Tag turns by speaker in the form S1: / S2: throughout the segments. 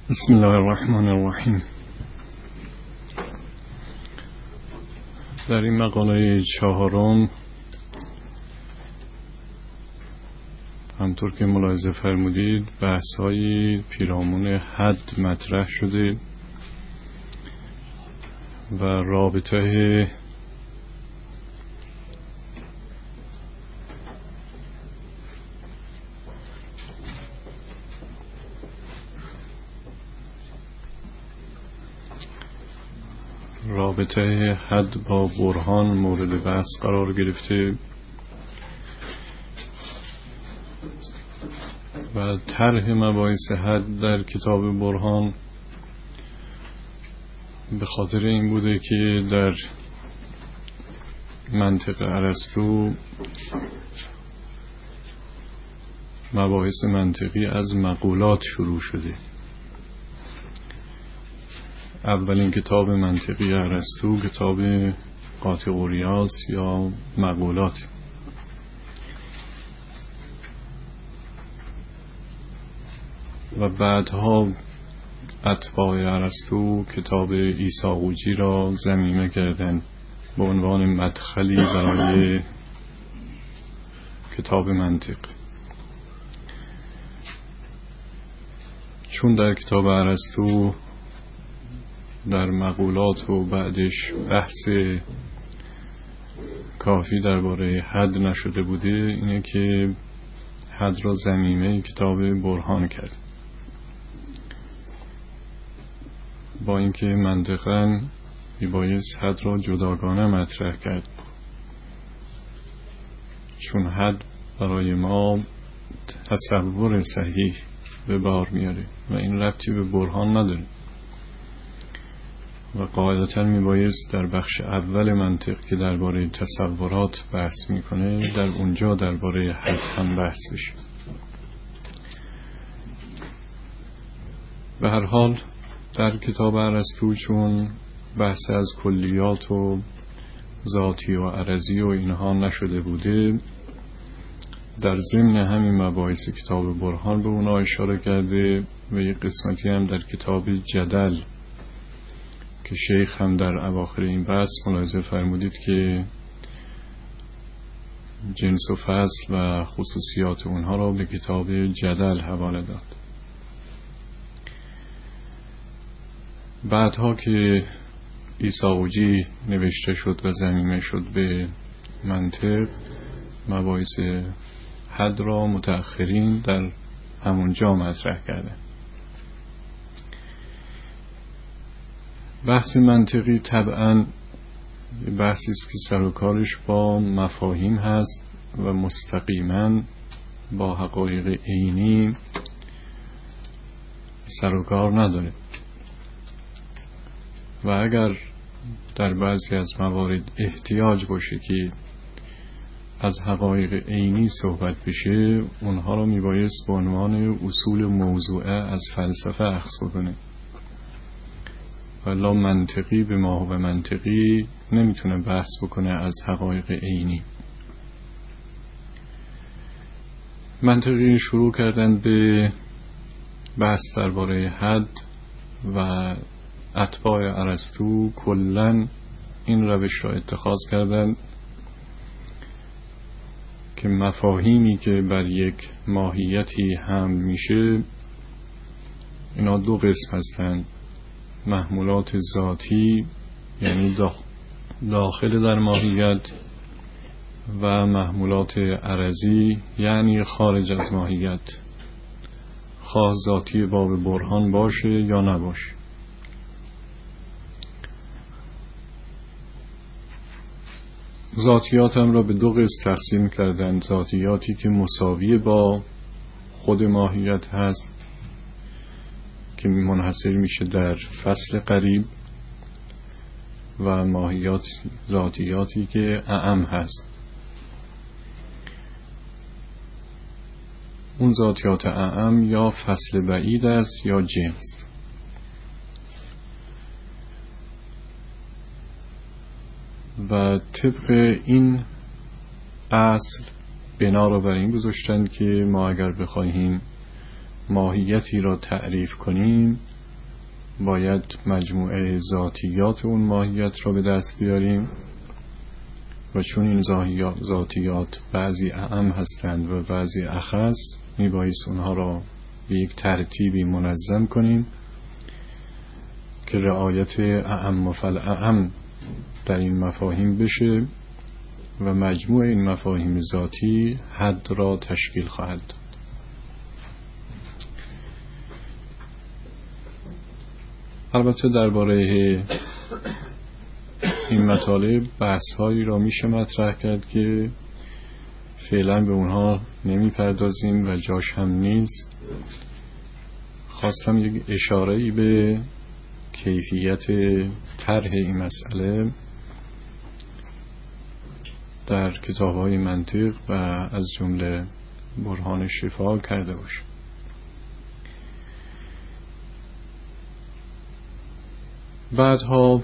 S1: بسم الله الرحمن الرحیم. در این مقاله چهارم همطور که ملاحظه فرمودید بحث‌های پیرامون حد مطرح شده و رابطه حد با برهان مورد بحث قرار گرفته و طرح مباحث حد در کتاب برهان به خاطر این بوده که در منطق ارسطو مباحث منطقی از مقولات شروع شده. اولین کتاب منطقی ارسطو کتاب قاطعوریاس یا مقولات و بعدها اتباع ارسطو کتاب ایثاقوجی را ضمیمه کردند به عنوان مدخلی برای کتاب منطق. چون در کتاب ارسطو در مقولات و بعدش بحث کافی درباره حد نشده بوده، اینه که حد را ضمیمه کتاب برهان کرد، با اینکه منطقاً میبایست حد را جداگانه مطرح کرد، چون حد برای ما تصور صحیح به بار میاره و این ربطی به برهان نداره و قاعدتاً میبایست در بخش اول منطق که درباره تصورات بحث میکنه در اونجا درباره حد هم بحث بشه. به هر حال در کتاب ارسطو چون بحث از کلیات و ذاتی و عرضی و اینها نشده بوده، در ضمن همین مباحث کتاب برهان به اونا اشاره کرده و یک قسمتی هم در کتاب جدل که شیخ هم در اواخر این بحث ملاحظه فرمودید که جنس و فصل و خصوصیات اونها را به کتاب جدل حواله داد. بعدها که ایثاقوجی نوشته شد و ضمیمه شد به منطق، مباحث حد را متأخرین در همونجا مطرح کردند. بحث منطقی طبعاً بحثی است که سر و کارش با مفاهیم هست و مستقیما با حقایق عینی سر و کار نداره و اگر در بعضی از موارد احتیاج باشه که از حقایق عینی صحبت بشه، اونها رو میبایست به عنوان اصول موضوعه از فلسفه اخذ کنه، ولی منطقی به ما و منطقی نمیتونه بحث بکنه از حقایق عینی. منطقی شروع کردن به بحث درباره حد و اتباع ارسطو کلن این روش را اتخاذ کردند که مفاهیمی که بر یک ماهیتی حمل میشه اینا دو قسم هستند: محمولات ذاتی یعنی داخل در ماهیت و محمولات عرضی یعنی خارج از ماهیت، خواه ذاتی باب برهان باشه یا نباشه. ذاتیات هم را به دو قسم تقسیم کردند: ذاتیاتی که مساوی با خود ماهیت هست که منحصر میشه در فصل قریب، و ذاتیاتی که اعم هست. اون ذاتیات اعم یا فصل بعید است یا جنس. و طبق این اصل بنا را بر این گذاشتند که ما اگر بخواهیم ماهیتی را تعریف کنیم باید مجموعه ذاتیات اون ماهیت را به دست بیاریم و چون این ذاتیات بعضی اعم هستند و بعضی اخص، میبایست اونها را به یک ترتیبی منظم کنیم که رعایت اعم و فالاعم در این مفاهیم بشه و مجموع این مفاهیم ذاتی حد را تشکیل خواهد داد. البته درباره این مطالب بحث‌هایی را میشه مطرح کرد که فعلا به اونها نمیپردازیم و جاش هم نیست. خواستم یک اشاره‌ای به کیفیت طرح این مسئله در کتاب‌های منطق و از جمله برهان شفا کرده باشم. بعدها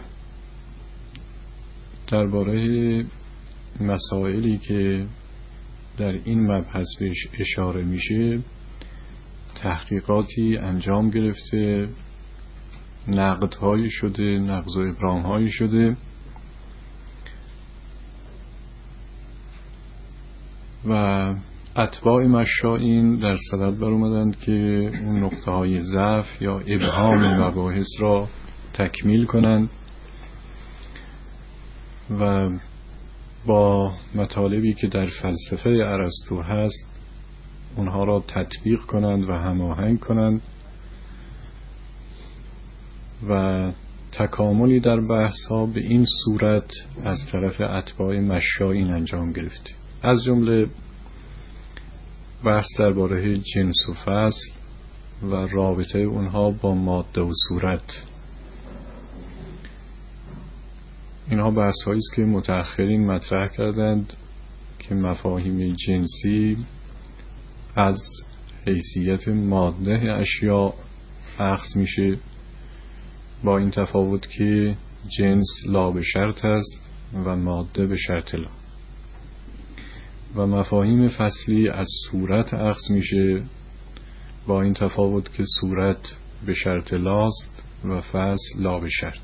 S1: درباره مسائلی که در این مبحث بهش اشاره میشه تحقیقاتی انجام گرفته، نقدهایی شده، نقض و ابرامهایی شده و اتباع مشائین در صدد بر اومدند که اون نقطه های ضعف یا ابهام مباحث را تکمیل کنند و با مطالبی که در فلسفه ارسطو هست اونها را تطبیق کنند و هماهنگ کنند و تکاملی در بحث ها به این صورت از طرف اتباع مشائین انجام گرفته. از جمله بحث درباره جنس و فصل و رابطه اونها با ماده و صورت. اینها بحث هایی است که متأخرین مطرح کردند که مفاهیم جنسی از حیثیت ماده اشیاء اخذ میشه، با این تفاوت که جنس لا به شرط است و ماده به شرط لا، و مفاهیم فصلی از صورت اخذ میشه، با این تفاوت که صورت به شرط لاست و فصل لا به شرط.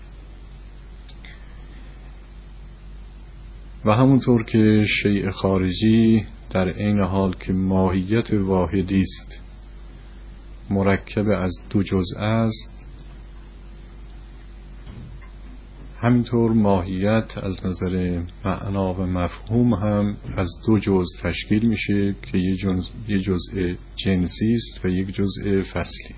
S1: و همونطور که شیء خارجی در عین حال که ماهیت واحدی است مرکب از دو جزء است، همینطور ماهیت از نظر معنا و مفهوم هم از دو جزء تشکیل میشه که یک جزء جنسی است و یک جزء فصلی.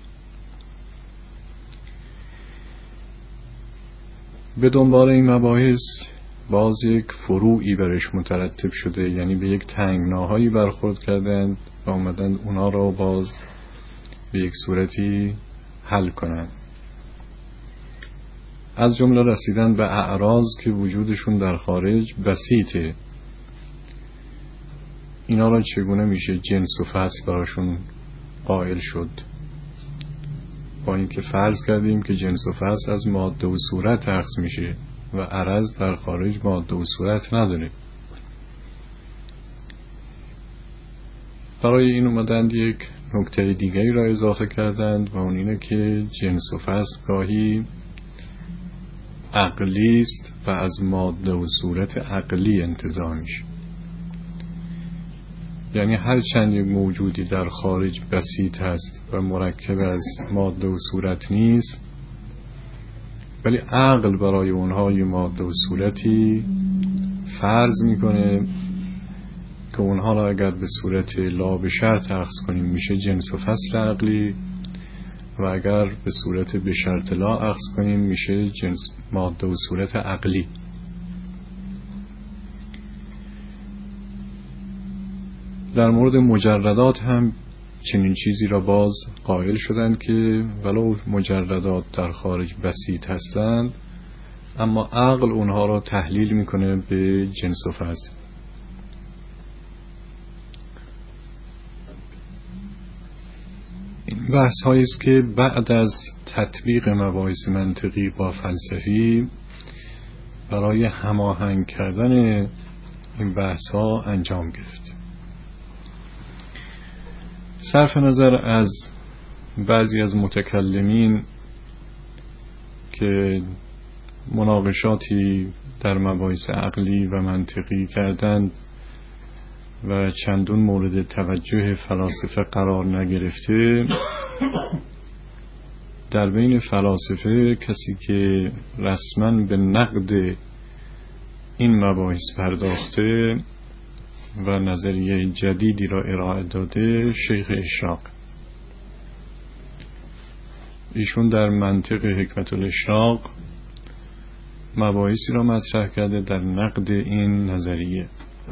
S1: به دنبال این مباحث باز یک فروعی برش مترتب شده، یعنی به یک تنگناهایی برخورد کردند و اومدند اونا را باز به یک صورتی حل کنند. از جمله رسیدن به اعراض که وجودشون در خارج بسیطه. اینا را چگونه میشه جنس و فصل براشون قائل شد، با اینکه فرض کردیم که جنس و فصل از ماده و صورت اخذ میشه و عرض در خارج ماده و صورت نداره. برای این اومدند یک نکته دیگری را اضافه کردند و اون اینه که جنس و فصل گاهی عقلی است و از ماده و صورت عقلی انتزاع میشه. یعنی هر چند یک موجودی در خارج بسیط هست و مرکب از ماده و صورت نیست، ولی عقل برای اونها یه ماده و صورتی فرض میکنه که اونها را اگر به صورت لا به شرط اخذ کنیم میشه جنس و فصل عقلی، و اگر به صورت به شرط لا اخذ کنیم میشه جنس ماده و صورت عقلی. در مورد مجردات هم چنین چیزی را باز قائل شدند که ولو مجردات در خارج بسیط هستند اما عقل اونها را تحلیل میکنه به جنس و فصل. این بحث هایی است که بعد از تطبیق مباحث منطقی با فلسفی برای هماهنگ کردن این بحث ها انجام گرفت. صرف نظر از بعضی از متکلمین که مناقشاتی در مباحث عقلی و منطقی کردند و چندون مورد توجه فلاسفه قرار نگرفته، در بین فلاسفه کسی که رسما به نقد این مباحث پرداخته و نظریه جدیدی را ارائه داده شیخ اشراق. ایشون در منطق حکمت الاشراق مباحثی را مطرح کرده در نقد این نظریه،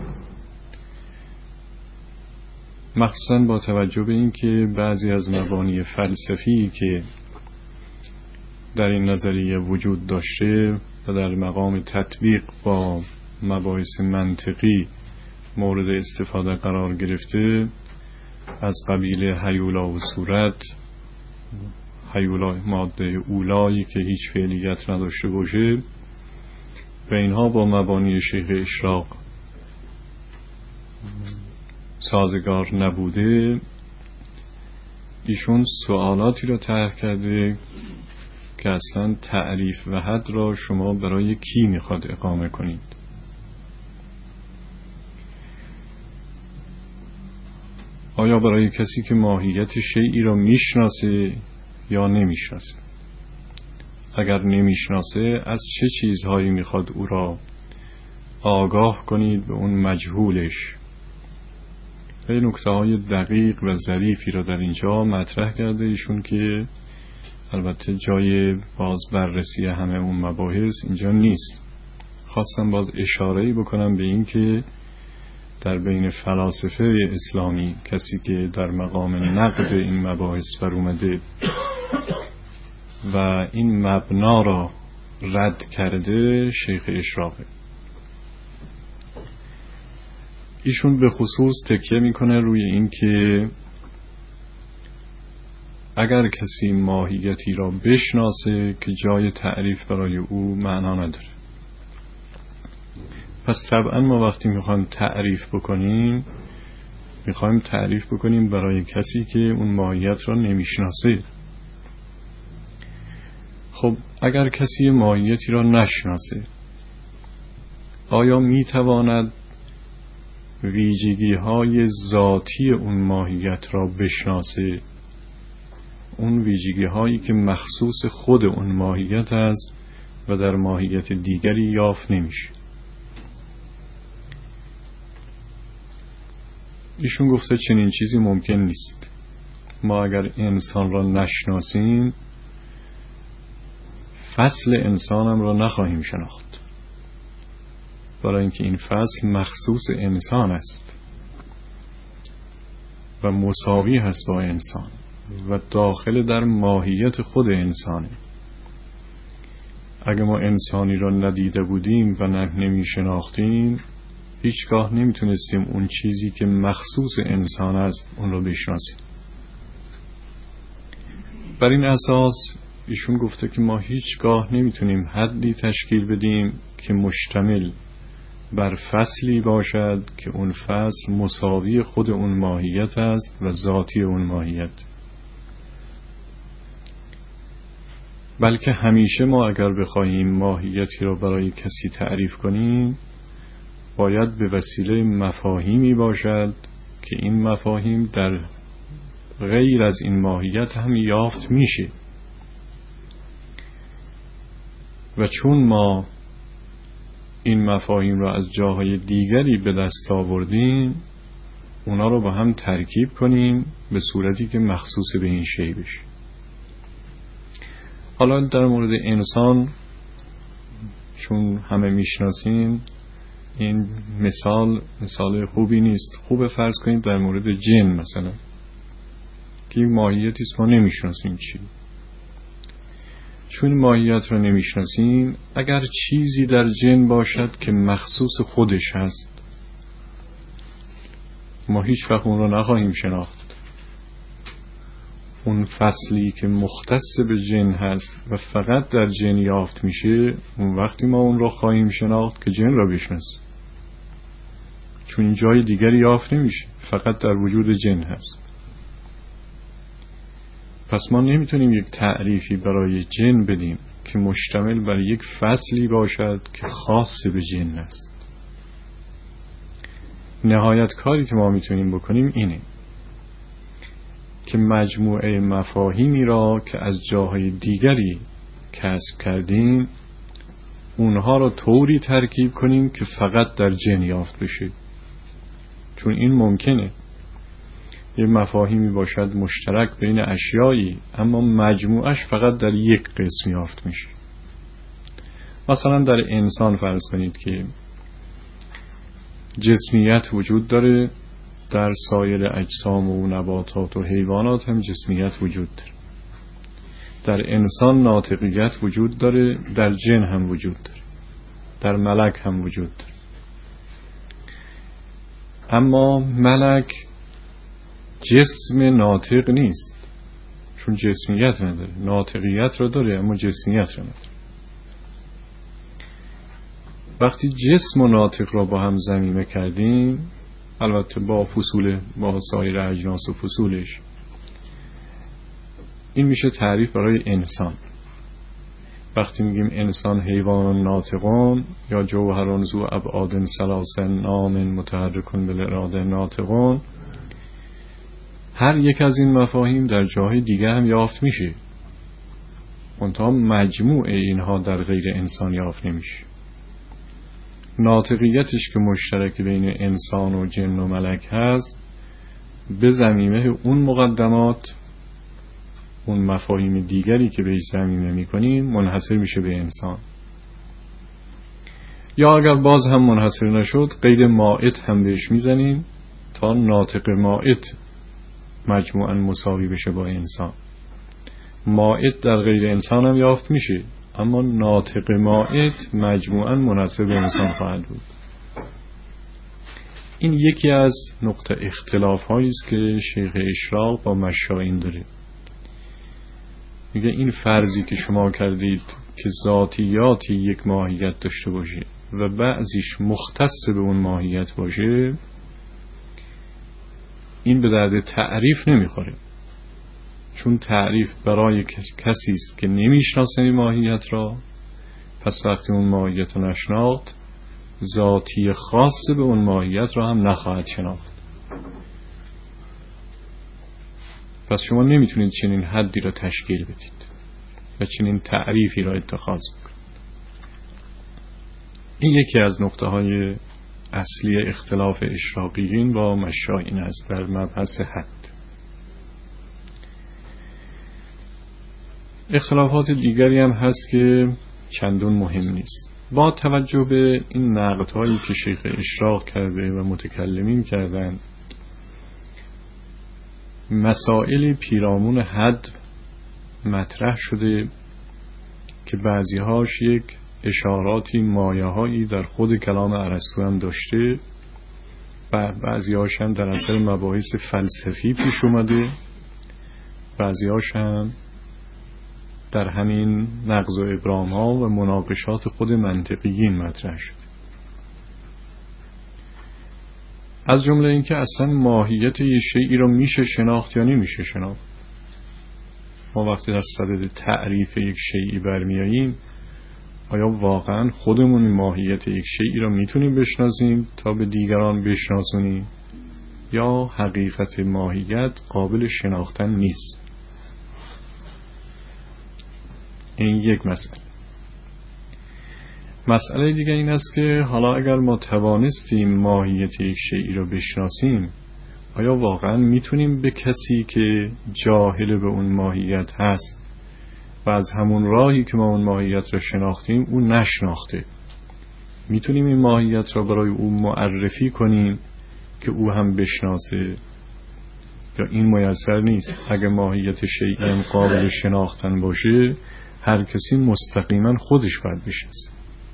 S1: مخصوصا با توجه به اینکه بعضی از مبانی فلسفی که در این نظریه وجود داشته و در مقام تطبیق با مباحث منطقی مورد استفاده قرار گرفته، از قبیل هیولا و صورت، هیولا ماده اولایی که هیچ فعلیت نداشته باشه، و اینها با مبانی شیخ اشراق سازگار نبوده، ایشون سوالاتی را طرح کرده که اصلا تعریف و حد را شما برای کی میخواد اقامه کنید؟ آیا برای کسی که ماهیت شیئی را میشناسه یا نمیشناسه؟ اگر نمیشناسه از چه چیزهایی میخواد او را آگاه کنید به اون مجهولش؟ خیلی نکته‌های دقیق و ظریفی را در اینجا مطرح کرده ایشون که البته جای باز بررسی همه اون مباحث اینجا نیست. خواستم باز اشاره‌ای بکنم به این که در بین فلاسفه اسلامی کسی که در مقام نقد این مباحث بر اومده و این مبنا را رد کرده شیخ اشراقه. ایشون به خصوص تکیه میکنه روی این که اگر کسی ماهیتی را بشناسه که جای تعریف برای او معنا نداره. پس طبعا ما وقتی میخوایم تعریف بکنیم میخوایم تعریف بکنیم برای کسی که اون ماهیت را نمیشناسه. خب اگر کسی ماهیتی را نشناسه، آیا میتواند ویژگی های ذاتی اون ماهیت را بشناسه؟ اون ویژگی هایی که مخصوص خود اون ماهیت است و در ماهیت دیگری یافت نمیشه. ایشون گفته چنین چیزی ممکن نیست. ما اگر انسان را نشناسیم فصل انسانم را نخواهیم شناخت، برای اینکه این فصل مخصوص انسان است و مساوی هست با انسان و داخل در ماهیت خود انسانه. اگه ما انسانی را ندیده بودیم و نمی شناختیم هیچگاه نمیتونستیم اون چیزی که مخصوص انسان است اون رو بشناسیم. بر این اساس ایشون گفته که ما هیچگاه نمیتونیم حدی تشکیل بدیم که مشتمل بر فصلی باشد که اون فصل مساوی خود اون ماهیت است و ذاتی اون ماهیت، بلکه همیشه ما اگر بخواهیم ماهیتی را برای کسی تعریف کنیم باید به وسیله مفاهیمی باشد که این مفاهیم در غیر از این ماهیت هم یافت میشه. و چون ما این مفاهیم را از جاهای دیگری به دست آوردیم اونا رو با هم ترکیب کنیم به صورتی که مخصوص به این شی بشه. حالا در مورد انسان چون همه میشناسیم این مثال خوبی نیست. خوب فرض کنید در مورد جن مثلا که یک ماهیتی است ما نمیشناسیم چی. چون ماهیت را نمیشناسیم اگر چیزی در جن باشد که مخصوص خودش هست ما هیچ وقت اون را نخواهیم شناخت. اون فصلی که مختص به جن هست و فقط در جن یافت میشه اون وقتی ما اون را خواهیم شناخت که جن را بشناسیم، چون جای دیگری یافت نمیشه، فقط در وجود جن هست. پس ما نمیتونیم یک تعریفی برای جن بدیم که مشتمل بر یک فصلی باشد که خاص به جن است. نهایت کاری که ما میتونیم بکنیم اینه که مجموعه مفاهیمی را که از جاهای دیگری کسب کردیم اونها را طوری ترکیب کنیم که فقط در جن یافت بشه. چون این ممکنه یه مفاهیمی باشد مشترک بین اشیایی اما مجموعش فقط در یک قسم یافت میشه. مثلا در انسان فرض کنید که جسمیت وجود داره، در سایر اجسام و نباتات و حیوانات هم جسمیت وجود داره. در انسان ناطقیت وجود داره، در جن هم وجود داره، در ملک هم وجود داره. اما ملک جسم ناطق نیست، چون جسمیت نداره. ناطقیت را داره اما جسمیت را نداره. وقتی جسم و ناطق را با هم ضمیمه کردیم، البته با سایر اجناس و فصولش، این میشه تعریف برای انسان. وقتی میگیم انسان حیوان ناطقان یا جوهران ذو ابعاد ثلاث نام متحرکون بالاراده ناطقان، هر یک از این مفاهیم در جاهای دیگه هم یافت میشه، منتها مجموع اینها در غیر انسان یافت نمیشه. ناطقیتش که مشترک بین انسان و جن و ملک هست، به ضمیمه اون مقدمات، اون مفاهیم دیگری که بهش ضمیمه میکنیم منحصر میشه به انسان. یا اگر باز هم منحصر نشد، غیر مائت هم بهش میزنیم تا ناطق مائت مجموعاً مساوی بشه با انسان. مائت در غیر انسان هم یافت میشه اما ناطق مائت مجموعاً منحصر به انسان خواهد بود. این یکی از نقطه اختلاف هایی است که شیخ اشراق با مشائین داره. میگه این فرضی که شما کردید که ذاتیاتی یک ماهیت داشته باشه و بعضیش مختص به اون ماهیت باشه، این به درد تعریف نمیخوره. چون تعریف برای کسی است که نمیشناسه این ماهیت را، پس وقتی اون ماهیت رو نشناخت، ذاتی خاص به اون ماهیت را هم نخواهد شناخت. پس شما نمیتونید چنین حدی را تشکیل بدید و چنین تعریفی را اتخاذ بکنید. این یکی از نقطه های اصلی اختلاف اشراقیین با مشائین است در مبحث حد. اختلافات دیگری هم هست که چندون مهم نیست. با توجه به این نقدهایی که شیخ اشراق کرده و متکلمین کردن، مسائل پیرامون حد مطرح شده که بعضیهاش یک اشاراتی مایه‌هایی در خود کلام ارسطو هم داشته و بعضیهاش هم در اثر مباحث فلسفی پیش اومده، بعضیهاش هم در همین نقض و ابرام ها و مناقشات خود منطقیین مطرح شده. از جمله این که اصلا ماهیت یه شیئی رو میشه شناخت یا نمیشه شناخت. ما وقتی در صدد تعریف یک شیئی برمیاییم، آیا واقعا خودمون ماهیت یک شیئی رو میتونیم بشناسیم تا به دیگران بشناسونیم، یا حقیقت ماهیت قابل شناختن نیست؟ این یک مسئله دیگه این است که حالا اگر ما توانستیم ماهیت یک شیئی رو بشناسیم، آیا واقعا میتونیم به کسی که جاهل به اون ماهیت هست و از همون راهی که ما اون ماهیت رو شناختیم اون نشناخته، میتونیم این ماهیت را برای او معرفی کنیم که او هم بشناسه، یا این میسر نیست؟ اگر ماهیت شیئی هم قابل شناختن باشه، هر کسی مستقیما خودش باید بشناسه.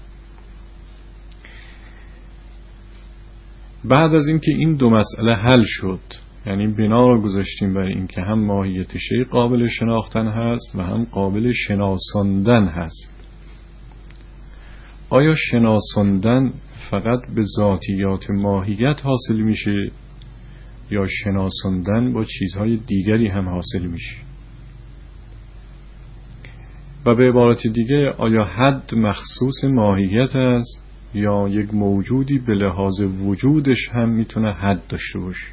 S1: بعد از اینکه این دو مسئله حل شد، یعنی بنا رو گذاشتیم برای اینکه هم ماهیت شیء قابل شناختن هست و هم قابل شناساندن هست، آیا شناساندن فقط به ذاتیات ماهیت حاصل میشه یا شناساندن با چیزهای دیگری هم حاصل میشه؟ و به عبارت دیگه آیا حد مخصوص ماهیت است یا یک موجودی به لحاظ وجودش هم میتونه حد داشته باشه؟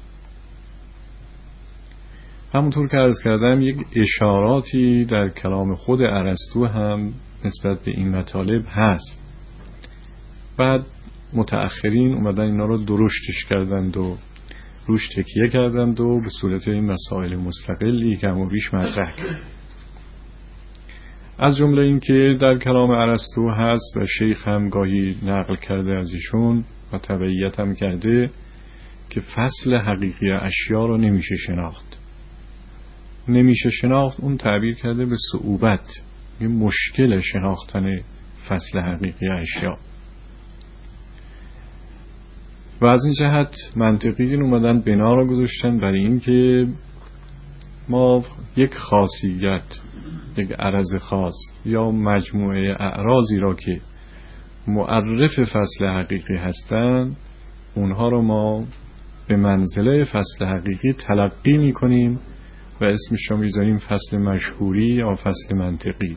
S1: همونطور که عرض کردم یک اشاراتی در کلام خود ارسطو هم نسبت به این مطالب هست. بعد متأخرین اومدن اینا رو درشتش کردند و روش تکیه کردند و به صورت این مسائل مستقلی که همون ریش مطرح کرد. از جمله این که در کلام ارسطو هست و شیخ هم گاهی نقل کرده از ایشون و تبعیت هم کرده که فصل حقیقی اشیا رو نمیشه شناخت. نمیشه شناخت اون تعبیر کرده به صعوبت، یه مشکل شناختن فصل حقیقی اشیا. و از این جهت منطقیین اومدن بنا را گذاشتن برای این که ما یک خاصیت، یک عرض خاص یا مجموعه اعراضی را که معرف فصل حقیقی هستند اونها را ما به منزله فصل حقیقی تلقی می کنیم و اسمش را میذاریم فصل مشهوری یا فصل منطقی.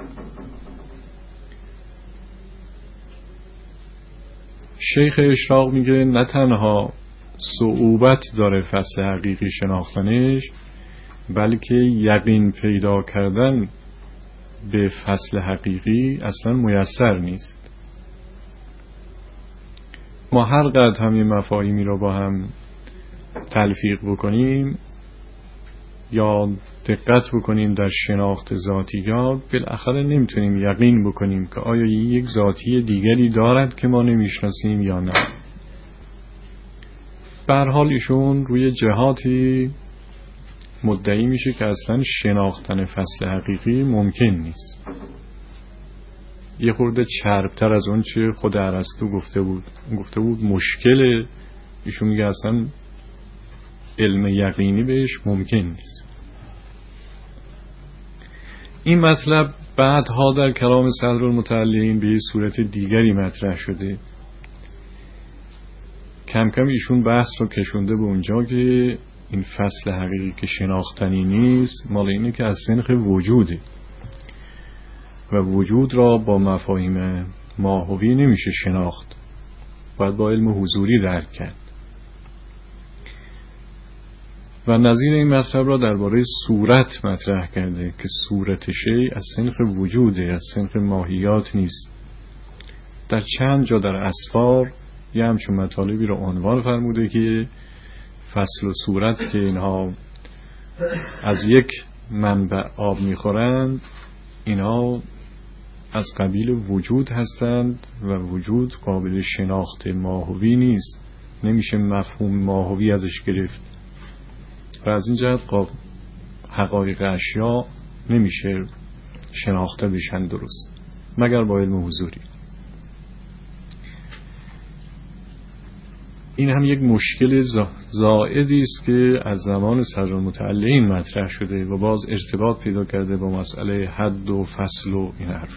S1: شیخ اشراق میگه نه تنها صعوبت داره فصل حقیقی شناختنش، بلکه یقین پیدا کردن به فصل حقیقی اصلا میسر نیست. ما هر قدر هم این مفاهیمی رو با هم تلفیق بکنیم یا دقت بکنیم در شناخت ذاتیات، بالاخره نمیتونیم یقین بکنیم که آیا یک ذاتی دیگری دارد که ما نمیشناسیم یا نه. به هر حال ایشون روی جهاتی مدعی میشه که اصلا شناختن فصل حقیقی ممکن نیست. یه خورده چربتر از اون چه خود ارسطو گفته بود مشکل. ایشون میگه اصلا علم یقینی بهش ممکن نیست. این مطلب بعدها در کلام صدرالمتعلین به صورت دیگری مطرح شده. کم کم ایشون بحث رو کشونده به اونجا که این فصل حقیقی که شناختنی نیست مال اینه که از سنخ وجوده و وجود را با مفاهیم ماهوی نمیشه شناخت، باید با علم حضوری درک کرد. و نظیر این مطلب را درباره صورت مطرح کرده که صورت شیء از سنخ وجوده، از سنخ ماهیات نیست. در چند جا در اسفار یه همچون مطالبی را عنوان فرموده که فصل و صورت که اینها از یک منبع آب میخورند، اینها از قبیل وجود هستند و وجود قابل شناخت ماهوی نیست، نمیشه مفهوم ماهوی ازش گرفت و از این جهت حقایق اشیا نمیشه شناخته بشن درست مگر با علم حضوری. این هم یک مشکل زائدی است که از زمان صدرالمتعلین مطرح شده و باز ارتباط پیدا کرده با مسئله حد و فصل و این حرف.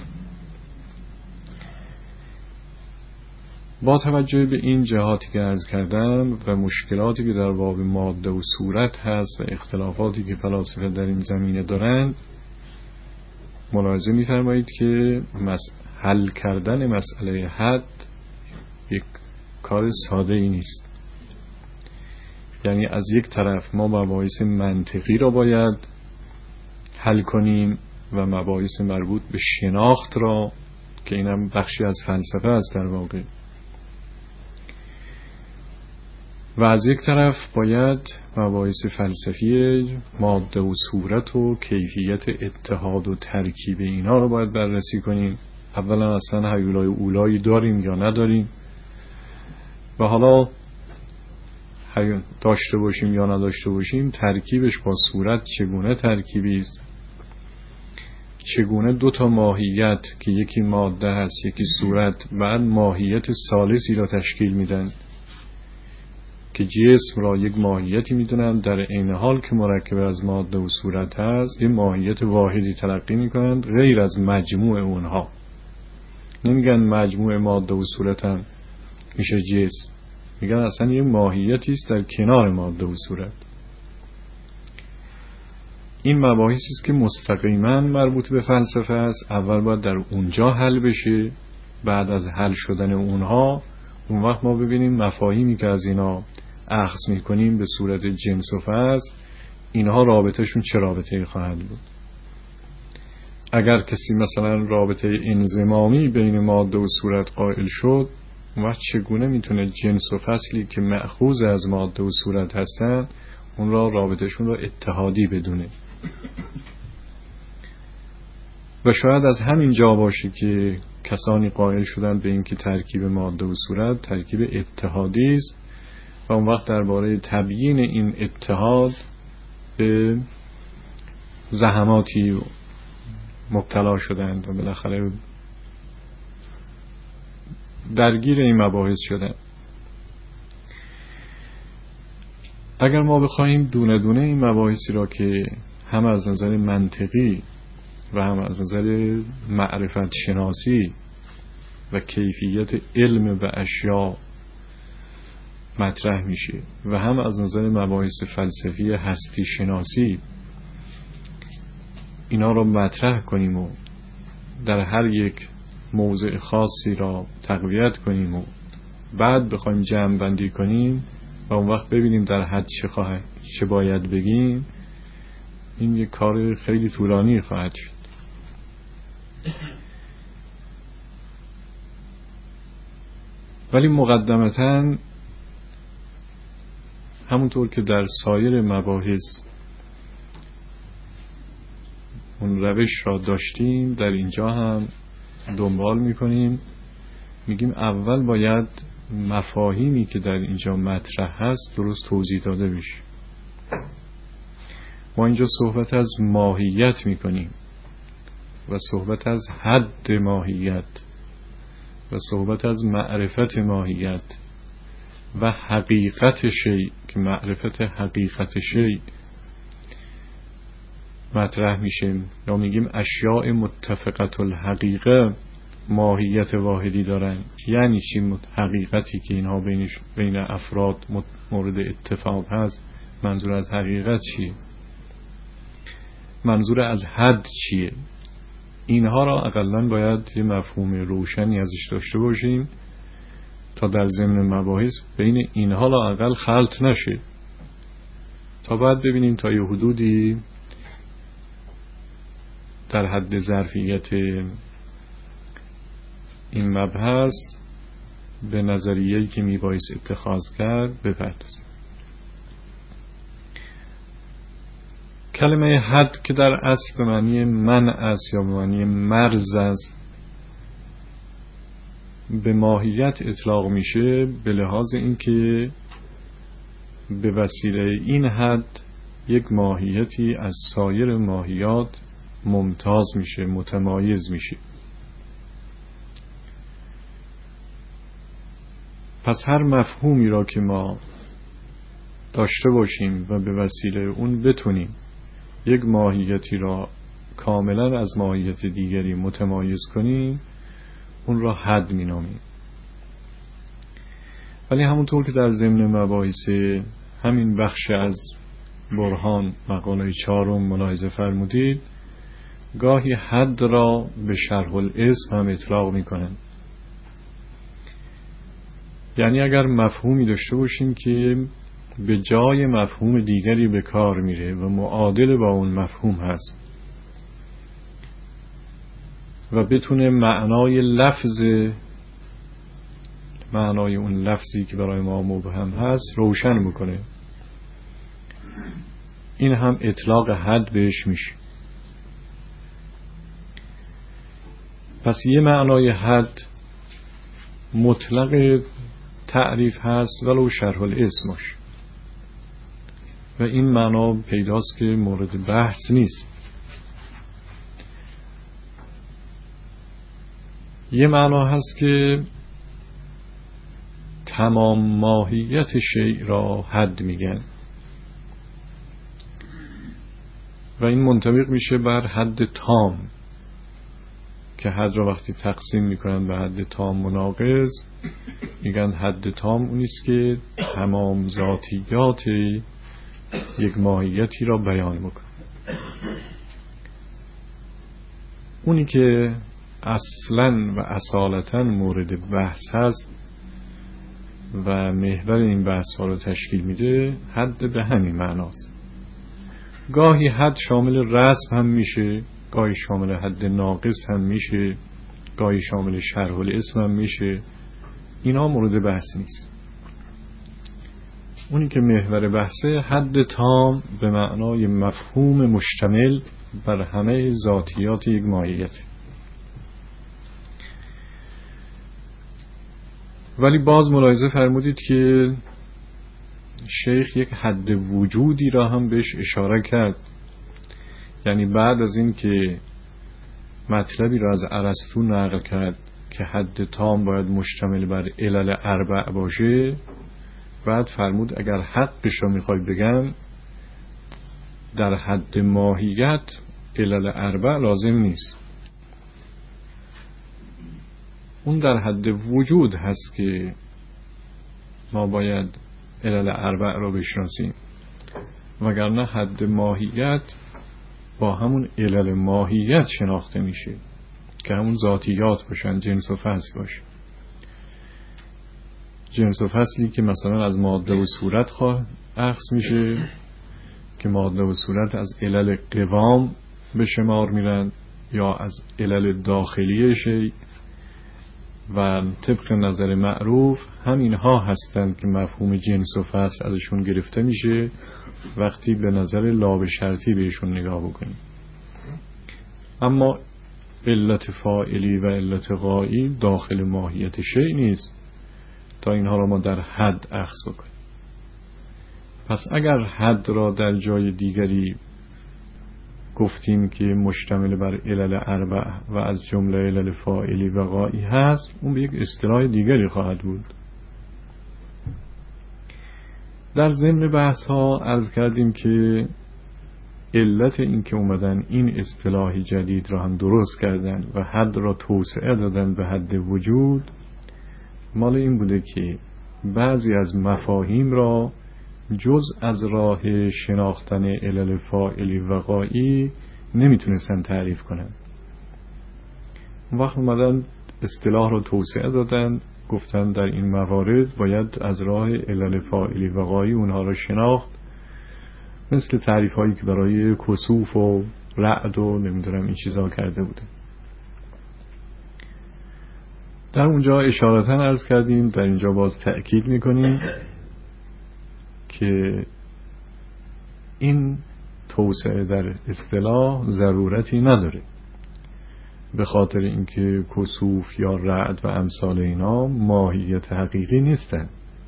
S1: با توجه به این جهاتی که عرض کردم و مشکلاتی که در باب ماده و صورت هست و اختلافاتی که فلاسفه در این زمینه دارند، ملاحظه می‌فرمایید که حل کردن مسئله حد یک کار ساده ای نیست. یعنی از یک طرف ما مباحث منطقی را باید حل کنیم و مباحث مربوط به شناخت را که اینم بخشی از فلسفه است در واقع، و از یک طرف باید مباحث فلسفی ماده و صورت و کیفیت اتحاد و ترکیب اینا رو باید بررسی کنیم. اولا اصلا هیولای اولایی داریم یا نداریم و حالا داشته باشیم یا نداشته باشیم ترکیبش با صورت چگونه ترکیبی است، چگونه دو تا ماهیت که یکی ماده هست یکی صورت بعد ماهیت ثالثی را تشکیل میدن که جسم را یک ماهیتی میدونن، در عین حال که مرکب از ماده و صورت هست یک ماهیت واحدی تلقی میکنند غیر از مجموع اونها. نمیگن مجموع ماده و صورت هم میشه جسم، میگن اصلا یک ماهیتی است در کنار ماده و صورت. این مباحثی است که مستقیما مربوط به فلسفه است. اول باید در اونجا حل بشه، بعد از حل شدن اونها اون وقت ما ببینیم مفاهیمی که از اینا اخذ میکنیم به صورت جنس و فصل، اینها رابطهشون چه رابطه‌ای خواهد بود. اگر کسی مثلا رابطه انضمامی بین ماده و صورت قائل شد، اون وقت چگونه میتونه جنس و فصلی که مأخوذ از ماده و صورت هستن اون را رابطهشون را اتحادی بدونه؟ و شاید از همین جا باشه که کسانی قائل شدن به این که ترکیب ماده و صورت ترکیب اتحادی است و اون وقت درباره تبیین این اتحاد به زحماتی مبتلا شدند و بالاخره درگیر این مباحث شدند. اگر ما بخوایم دونه دونه این مباحثی را که هم از نظر منطقی و هم از نظر معرفت شناسی و کیفیت علم به اشیاء مطرح میشه و هم از نظر مباحث فلسفی هستی شناسی اینا رو مطرح کنیم و در هر یک موضع خاصی را تقویت کنیم و بعد بخوایم جمع بندی کنیم و اون وقت ببینیم در حد چه باید بگیم، این یک کار خیلی طولانی خواهد شد. ولی مقدمتاً همونطور که در سایر مباحث اون روش را داشتیم در اینجا هم دنبال میکنیم، میگیم اول باید مفاهیمی که در اینجا مطرح هست درست توضیح داده بشه. ما اینجا صحبت از ماهیت میکنیم و صحبت از حد ماهیت و صحبت از معرفت ماهیت و حقیقت شیء که معرفت حقیقت شیء مطرح میشه، یا میگیم اشیاء متفقت الحقیقه ماهیت واحدی دارن. یعنی چی حقیقتی که اینها بین افراد مورد اتفاق هست؟ منظور از حقیقت چیه؟ منظور از حد چیه؟ اینها را اقلن باید یه مفهوم روشنی ازش داشته باشیم تا در ضمن مباحث بین اینها لااقل خلط نشه، تا بعد ببینیم تا یه حدودی در حد ظرفیت این مبحث به نظریه‌ای که میبایست اتخاذ کرد بپردازیم. کلمه حد که در اصل به معنی منع است یا به معنی مرز است، به ماهیت اطلاق میشه به لحاظ اینکه به وسیله این حد یک ماهیتی از سایر ماهیات ممتاز میشه، متمایز میشه. پس هر مفهومی را که ما داشته باشیم و به وسیله اون بتونیم یک ماهیتی را کاملا از ماهیت دیگری متمایز کنیم، اون را حد مینامیم. ولی همونطور که در ضمن مباحث همین بخش از برهان مقاله 4 ملاحظه فرمودید، گاهی حد را به شرح الاسم هم اطلاق میکنن. یعنی اگر مفهومی داشته باشیم که به جای مفهوم دیگری به کار میره و معادل با اون مفهوم هست و بتونه معنای اون لفظی که برای ما مبهم هست روشن بکنه، این هم اطلاق حد بهش میشه. پس یه معنای حد مطلق تعریف هست ولو شرح الاسم باشه و این معنا پیداست که مورد بحث نیست. یه معنا هست که تمام ماهیت شیء را حد میگن و این منطبق میشه بر حد تام، که حد را وقتی تقسیم میکنن به حد تام مناقض میگن حد تام اونیست که تمام ذاتیات یک ماهیتی را بیان میکنه. اونی که اصلاً و اصالتاً مورد بحث هست و محور این بحث ها رو تشکیل میده حد به همین معناست. گاهی حد شامل رسم هم میشه، گاهی شامل حد ناقص هم میشه، گاهی شامل شرح الاسم هم میشه. اینا مورد بحث نیست. اونی که محور بحثه حد تام به معنای مفهوم مشتمل بر همه ذاتیات یک ماهیت. ولی باز ملاحظه فرمودید که شیخ یک حد وجودی را هم بهش اشاره کرد. یعنی بعد از این که مطلبی را از ارسطو نقل کرد که حد تام باید مشتمل بر علل اربع باشه، بعد فرمود اگر حقش رو میخوای بگم در حد ماهیت علل اربع لازم نیست. اون در حد وجود هست که ما باید علل اربع را بشناسیم، وگرنه حد ماهیت با همون علل ماهیت شناخته میشه که همون ذاتیات باشن، جنس و فصل باشه. جنس و فصلی که مثلا از ماده و صورت اخذ میشه که ماده و صورت از علل قوام به شمار میرن یا از علل داخلی شیء، و طبق نظر معروف همینها هستند که مفهوم جنس و فصل ازشون گرفته میشه وقتی به نظر لاب شرطی بهشون نگاه بکنیم. اما علت فاعلی و علت غایی داخل ماهیت شیء نیست تا اینها را ما در حد اخذ بکنیم. پس اگر حد را در جای دیگری گفتیم که مشتمل بر علل اربع و از جمله علل فاعلی و غایی هست، اون به یک اصطلاح دیگری خواهد بود. در ضمن بحث ها عرض کردیم که علت این که اومدن این اصطلاح جدید را هم درست کردن و حد را توسعه دادن به حد وجود، مال این بوده که بعضی از مفاهیم را جز از راه شناختن علل فاعلی و غایی نمیتونستن تعریف کنن. وقت اومدن اصطلاح را توسعه دادن، گفتن در این موارد باید از راه علل فاعلی و غایی اونها را شناخت، مثل تعریف هایی که برای کسوف و رعد و نمیدونم این چیزها کرده بوده. در اونجا اشارتاً عرض کردیم، در اینجا باز تأکید میکنیم که این توسعه در اصطلاح ضرورتی نداره، به خاطر اینکه کسوف یا رعد و امثال اینا ماهیت حقیقی نیستن.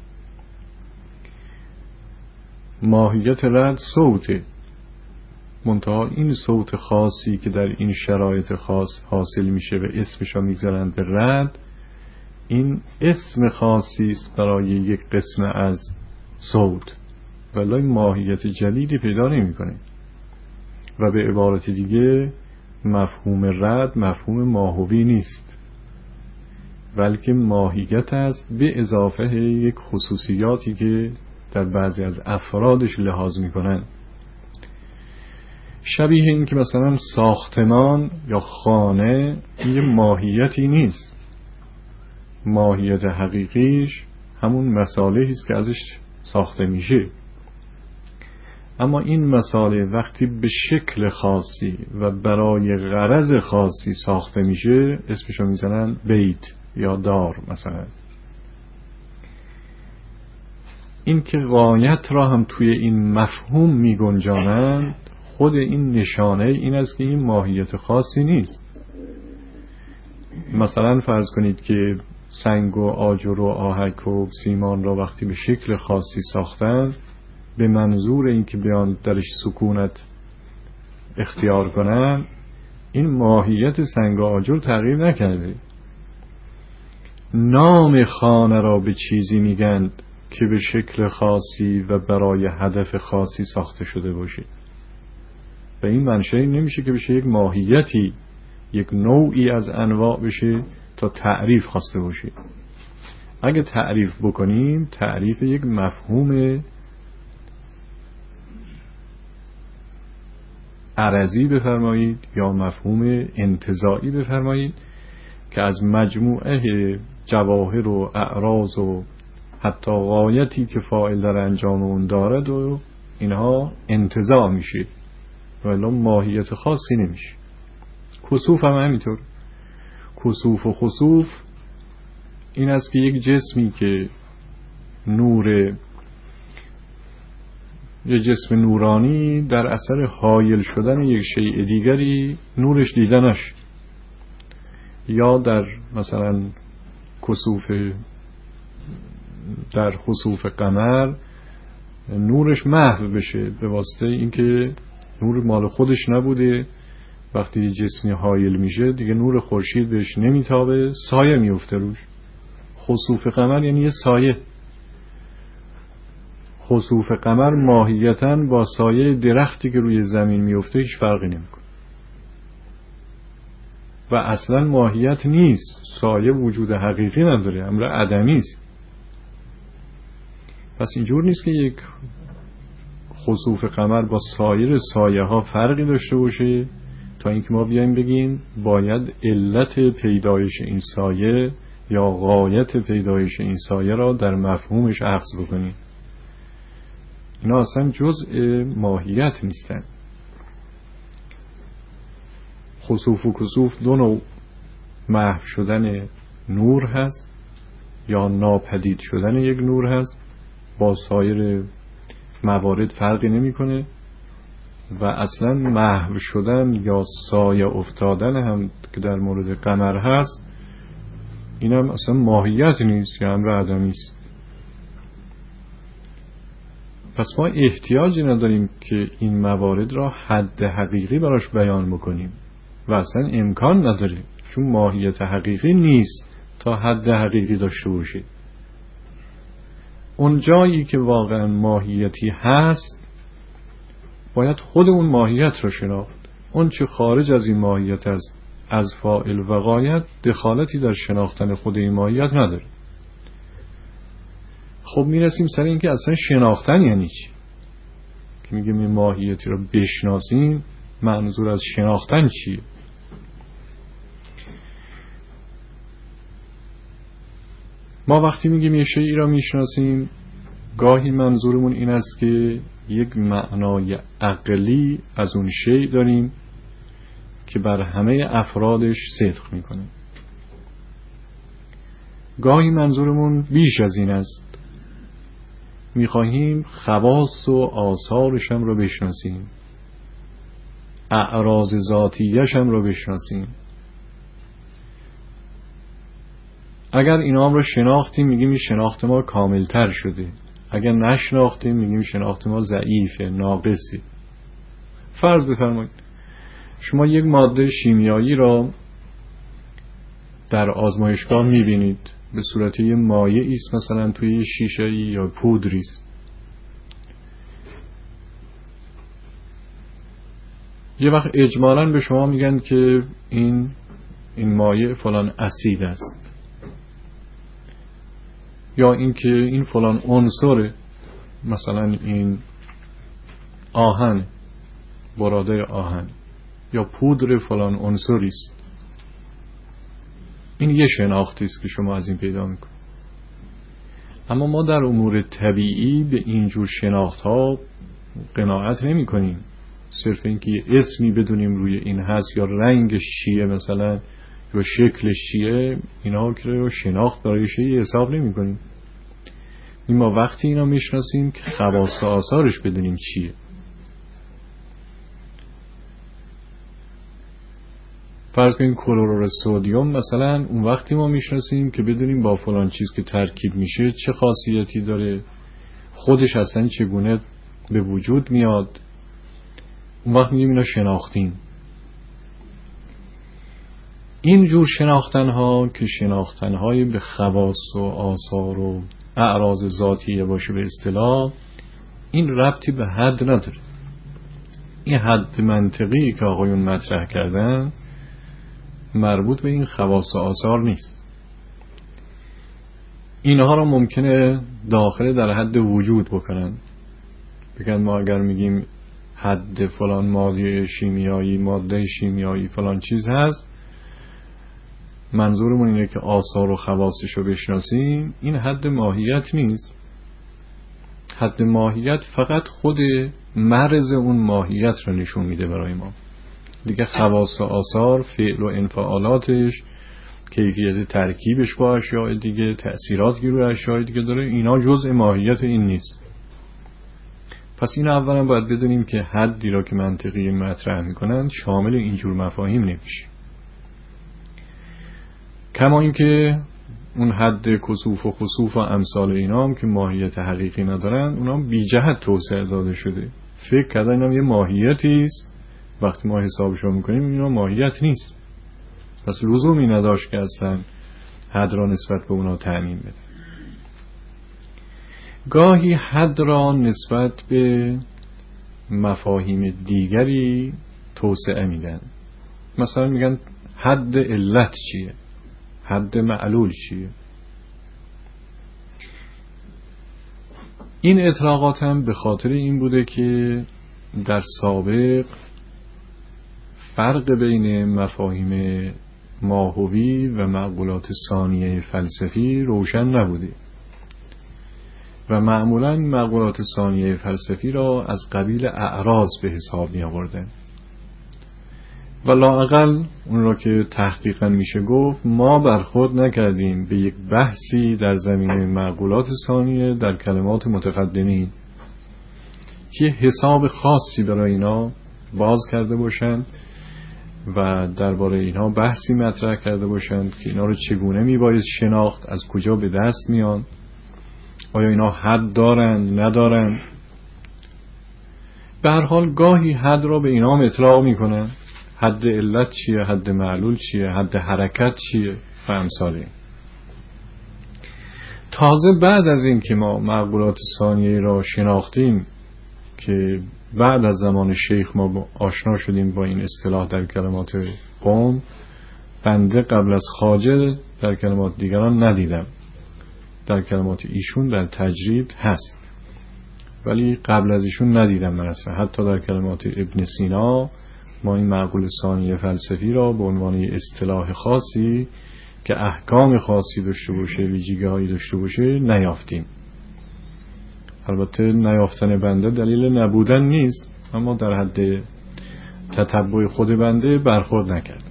S1: ماهیت رعد صوته، منتها این صوت خاصی که در این شرایط خاص حاصل میشه و اسمشو میگذارن به رعد، این اسم خاصی است برای یک قسم از صوت، ولی ماهیت جدیدی پیدا نمیکنه. و به عبارت دیگه مفهوم رعد مفهوم ماهوی نیست، بلکه ماهیت است به اضافه یک خصوصیاتی که در بعضی از افرادش لحاظ میکنن. شبیه این که مثلا ساختمان یا خانه یه ماهیتی نیست، ماهیت حقیقیش همون مصالحی است که ازش ساخته میشه. اما این مصالح وقتی به شکل خاصی و برای غرض خاصی ساخته میشه اسمشو میزنن بیت یا دار مثلا. این که غایت را هم توی این مفهوم میگنجانند، خود این نشانه این است که این ماهیت خاصی نیست. مثلا فرض کنید که سنگ و آجر و آهک و سیمان را وقتی به شکل خاصی ساختن به منظور اینکه بیان درش سکونت اختیار کنن، این ماهیت سنگ و آجر تغییر نکرده. نام خانه را به چیزی میگند که به شکل خاصی و برای هدف خاصی ساخته شده باشه، و این منشأ نمیشه که بشه یک ماهیتی، یک نوعی از انواع بشه تا تعریف خواسته باشه. اگه تعریف بکنیم تعریف یک مفهوم عرضی بفرمایید یا مفهوم انتزاعی بفرمایید که از مجموعه جواهر و اعراض و حتی غایتی که فاعل در انجام اون دارد و اینها انتزاع میشه ولی ماهیت خاصی نمیشه. کسوف هم همینطور. کسوف و خسوف این است که یک جسمی که یک جسم نورانی در اثر حایل شدن یک شیء دیگری نورش دیده نشه، یا در مثلا در خسوف قمر نورش محو بشه به واسطه اینکه نور مال خودش نبوده، وقتی جسمی حایل میشه دیگه نور خورشید بهش نمیتابه، سایه میفته روش. خسوف قمر یعنی یه سایه. خسوف قمر ماهیتاً با سایه درختی که روی زمین میفته هیچ فرقی نمیکنه و اصلا ماهیت نیست. سایه وجود حقیقی نداره، امر عدمی است. پس اینجور نیست که یک خسوف قمر با سایر سایه ها فرقی داشته باشه تا اینکه ما بیایم بگیم باید علت پیدایش این سایه یا غایت پیدایش این سایه را در مفهومش اخذ بکنیم. اینا اصلا جزء ماهیت نیستن. خسوف و کسوف دو نوع محو شدن نور هست یا ناپدید شدن یک نور هست، با سایر موارد فرقی نمیکنه و اصلا محو شدن یا سایه افتادن هم که در مورد قمر هست این هم اصلا ماهیت نیست یا امر عدمی است. پس ما احتیاجی نداریم که این موارد را حد حقیقی براش بیان بکنیم و اصلا امکان نداره، چون ماهیت حقیقی نیست تا حد حقیقی داشته باشه. اون جایی که واقعا ماهیتی هست باید خود اون ماهیت را شناخت. اون چه خارج از این ماهیت است از فاعل و غایت دخالتی در شناختن خود این ماهیت نداره. خب میرسیم سر این که اصلا شناختن یعنی چی؟ که میگیم این ماهیتی را بشناسیم، منظور از شناختن چیه؟ ما وقتی میگیم یه شیئی را میشناسیم گاهی منظورمون این است که یک معنای عقلی از اون شیء داریم که بر همه افرادش صدق میکنه. گاهی منظورمون بیش از این است، میخواهیم خواص و آثارش هم رو بشناسیم، اعراض ذاتیش هم رو بشناسیم. اگر اینا هم رو شناختیم میگیم این شناخت ما کاملتر شده، اگر نشناختیم میگیم شناخت ما ضعیفه، ناقصه. فرض بفرمایید شما یک ماده شیمیایی را در آزمایشگاه میبینید به صورت یه مایع است، مثلا توی شیشه یا پودری است. یه وقت اجمالاً به شما میگن که این مایع فلان اسید است، یا این که این فلان عنصر، مثلا این آهن، براده آهن، یا پودر فلان عنصری است. این یه شناختی است که شما از این پیدا میکنید. اما ما در امور طبیعی به اینجور شناخت ها قناعت نمی کنیم. صرف اینکه یه اسمی بدونیم روی این هست یا رنگش چیه مثلا یا شکلش چیه، اینا که رو شناخت برای شیء حساب نمی کنیم. ما وقتی اینا میشناسیم که خواص آثارش بدونیم چیه. فرض کنیم کلور سدیم مثلا، اون وقتی ما میشناسیم که بدونیم با فلان چیز که ترکیب میشه چه خاصیتی داره، خودش اصلا چگونه به وجود میاد، اون وقت میگیم اینا شناختیم. این جور شناختن ها که شناختن های به خواص و آثار و اعراض ذاتیه باشه به اصطلاح، این ربطی به حد نداره. این حد منطقی که آقایون مطرح کردن مربوط به این خواص و آثار نیست. اینها را ممکنه داخل در حد وجود بکنن. بگن ما اگر میگیم حد فلان ماده شیمیایی فلان چیز هست، منظورمون اینه که آثار و خواصش رو بشناسیم. این حد ماهیت نیست. حد ماهیت فقط خود مرز اون ماهیت رو نشون میده برای ما. دیگه خواص و آثار، فعل و انفعالاتش، کیفیت ترکیبش با اشیاء دیگه، تأثیرات که روی اشیاء دیگه داره، اینا جزء ماهیت این نیست. پس این اولا باید بدونیم که حدی را که منطقی مطرح میکنند شامل اینجور مفاهیم نمیشه. کما اینکه اون حد کسوف و خسوف و امثال اینا هم که ماهیت حقیقی ندارن، اونا هم بی جهت توسعه داده شده. فکر کردن اینا یه ماهیتی است، وقتی ما حسابش رو میکنیم اینا ماهیت نیست. پس لزومی نداشت که اصلا حد را نسبت به اونا تعمیم بده. گاهی حد را نسبت به مفاهیم دیگری توسعه میدن. مثلا میگن حد علت چیه، حد معلول چیه. این اطلاقات هم به خاطر این بوده که در سابق فرق بین مفاهیم ماهوی و معقولات ثانیه فلسفی روشن نبوده و معمولا معقولات ثانیه فلسفی را از قبیل اعراض به حساب می آوردن و لااقل اون را که تحقیقا میشه گفت ما برخورد نکردیم به یک بحثی در زمینه معقولات ثانیه در کلمات متقدمین که حساب خاصی برای اینا باز کرده باشند و درباره اینها بحثی مطرح کرده باشند که اینا رو چگونه میباید شناخت، از کجا به دست میان، آیا اینا حد دارند ندارند. به هر حال گاهی حد را به اینا هم اطلاق میکنن. حد علت چیه، حد معلول چیه، حد حرکت چیه و امثاله. تازه بعد از این که ما معقولات ثانیه را شناختیم که بعد از زمان شیخ ما آشنا شدیم با این اصطلاح در کلمات قوم، بنده قبل از خواجه در کلمات دیگران ندیدم. در کلمات ایشون در تجرید هست ولی قبل از ایشون ندیدم من اصلا. حتی در کلمات ابن سینا ما این معقول ثانیه فلسفی را به عنوان اصطلاح خاصی که احکام خاصی داشته باشه، ویژگی‌هایی داشته باشه نیافتیم. البته نیافتن بنده دلیل نبودن نیست، اما در حد تتبع خود بنده برخورد نکرد.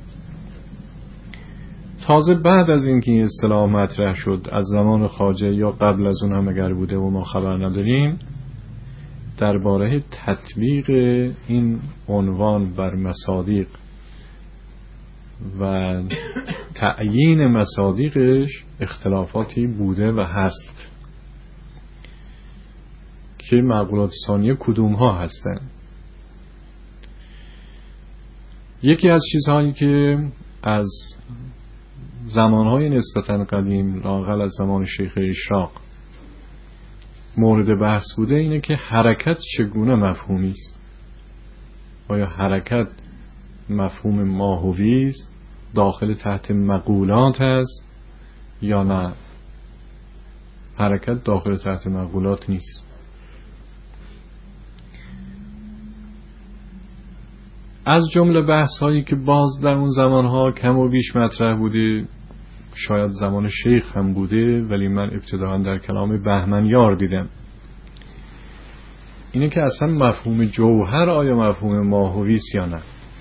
S1: تازه بعد از اینکه این اصطلاح مطرح شد از زمان خواجه یا قبل از اون هم اگر بوده و ما خبر نداریم، درباره تطبیق این عنوان بر مصادیق و تعیین مصادیقش اختلافاتی بوده و هست که معقولات ثانیه کدوم ها هستن. یکی از چیزهایی که از زمانهای نسبتاً قدیم لااقل از زمان شیخ اشراق مورد بحث بوده اینه که حرکت چگونه مفهومی است. آیا حرکت مفهوم ماهوی است، داخل تحت مقولات است یا نه؟ حرکت داخل تحت مقولات نیست. از جمله بحث هایی که باز در اون زمانها کم و بیش مطرح بوده، شاید زمان شیخ هم بوده ولی من ابتداءً در کلام بهمنیار دیدم، اینه که اصلا مفهوم جوهر آیا مفهوم ماهوی است یا نه.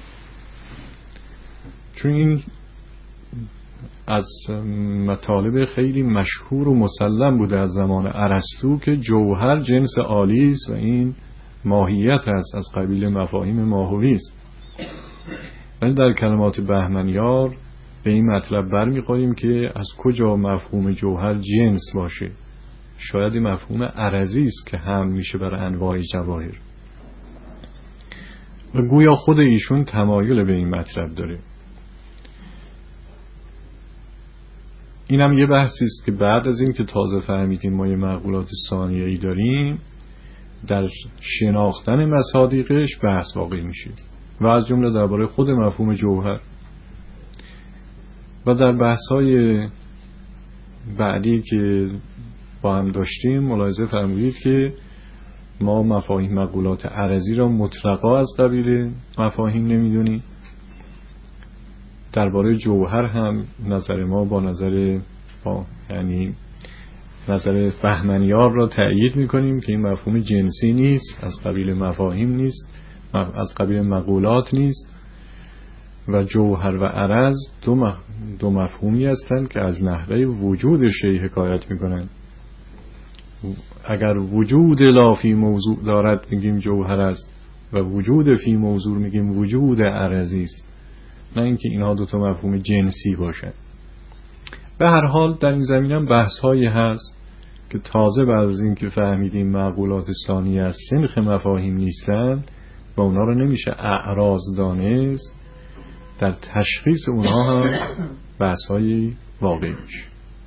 S1: چون این از مطالب خیلی مشهور و مسلم بوده از زمان ارسطو که جوهر جنس عالی است و این ماهیت است، از قبیل مفاهیم ماهوی است. ولی در کلمات بهمنیار به این مطلب برمیخوریم که از کجا مفهوم جوهر جنس باشه. شاید این مفهوم عرضی است که هم میشه برای انواع جواهر و گویا خود ایشون تمایل به این مطلب داره. این هم یه بحثی است که بعد از این که تازه فهمیدیم ما یه معقولات ثانیه‌ای داریم، در شناختن مصادیقش بحث واقع میشه و از جمله درباره خود مفهوم جوهر. و در بحث‌های بعدی که با هم داشتیم ملاحظه فرمودید که ما مفاهیم مقولات عرضی را مطلقا از قبیل مفاهیم نمیدونیم. درباره جوهر هم نظر ما با یعنی نظر بهمنیار را تأیید میکنیم که این مفهوم جنسی نیست، از قبیل مفاهیم نیست، از قبیل مقولات نیست. و جوهر و عرض دو مفهومی هستند که از نحوه وجود شیء حکایت میکنند. اگر وجود لا فی موضوع دارد میگیم جوهر است و وجود فی موضوع میگیم وجود عرضی است، نه اینکه اینها دو تا مفهوم جنسی باشند. به هر حال در این زمینه هم بحث هایی هست که تازه بعد از این که فهمیدیم معقولات ثانیه از سنخ مفاهیم نیستن و اونا رو نمیشه اعراض دانست، در تشخیص اونها هم بحث های واقعی میشه.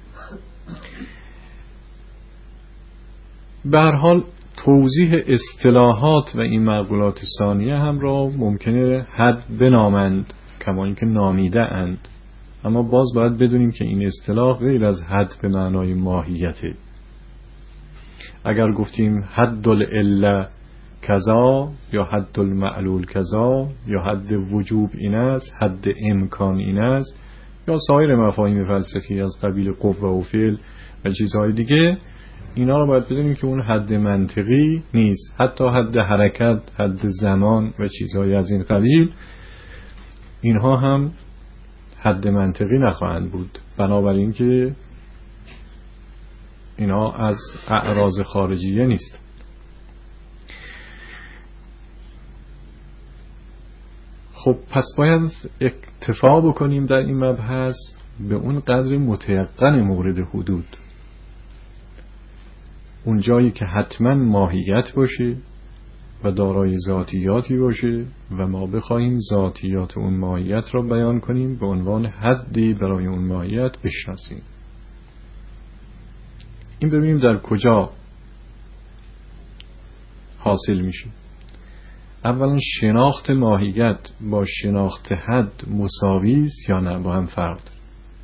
S1: به هر حال توضیح اصطلاحات و این معقولات ثانیه هم را ممکنه حد بنامند کما اینکه نامیده اند، اما باز باید بدونیم که این اصطلاح غیر از حد به معنای ماهیته. اگر گفتیم حد العله کذا یا حد المعلول کذا یا حد وجوب این است، حد امکان این است، یا سایر مفاهیم فلسفی از قبیل قوه و فعل و چیزهای دیگه، اینا رو باید بدونیم که اون حد منطقی نیست. حتی حد حرکت، حد زمان و چیزهای از این قبیل، اینها هم حد منطقی نخواهند بود، بنابراین که اینها از اعراض خارجیه نیست. خب پس باید اکتفا بکنیم در این مبحث به اون قدر متيقن مورد حدود، اون جایی که حتما ماهیت باشه و دارای ذاتیاتی باشه و ما بخواهیم ذاتیات اون ماهیت را بیان کنیم، به عنوان حدی برای اون ماهیت بشناسیم. این ببینیم در کجا حاصل میشه. اولا شناخت ماهیت با شناخت حد مساوی است یا نه، با هم فرق داره.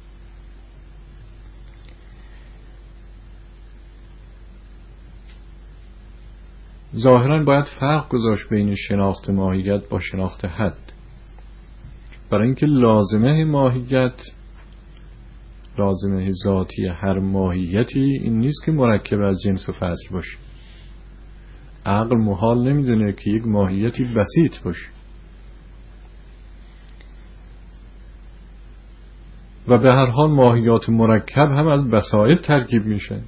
S1: ظاهرا باید فرق گذاشت بین شناخت ماهیت با شناخت حد، برای اینکه لازمه ماهیت، لازمه ذاتی هر ماهیتی این نیست که مرکب از جنس و فصل باشه. عقل محال نمیدونه که یک ماهیتی بسیط باشه و به هر حال ماهیات مرکب هم از بسایط ترکیب میشن.